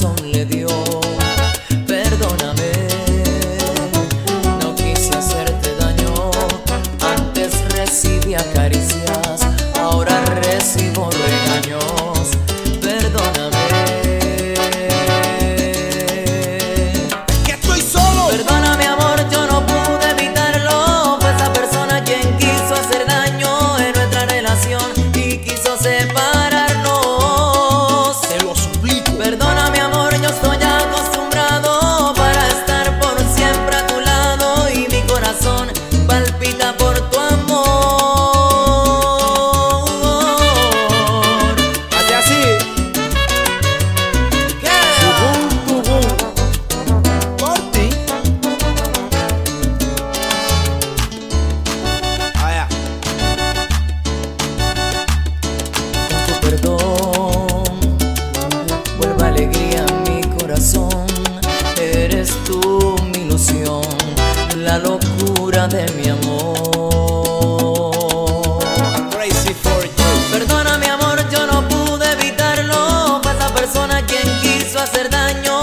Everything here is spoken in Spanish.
corazón le dio. Perdóname, no quise hacerte daño. Antes recibía caricias, ahora recibo regaños. Perdóname, que estoy solo. perdóname amor, yo no pude evitarlo. Fue esa persona quien quiso hacer daño en nuestra relación y quiso separarnos. Te lo suplico. Perdóname amor, yo estoy acostumbrado para estar por siempre a tu lado y mi corazón palpita por tu amor. Hace así. Por ti. Allá. Con tu perdón vuelve alegría a mi corazón. Eres tú mi ilusión, la locura de mi amor. I'm crazy for you. Perdóname amor, yo no pude evitarlo. Fue esa persona quien quiso hacer daño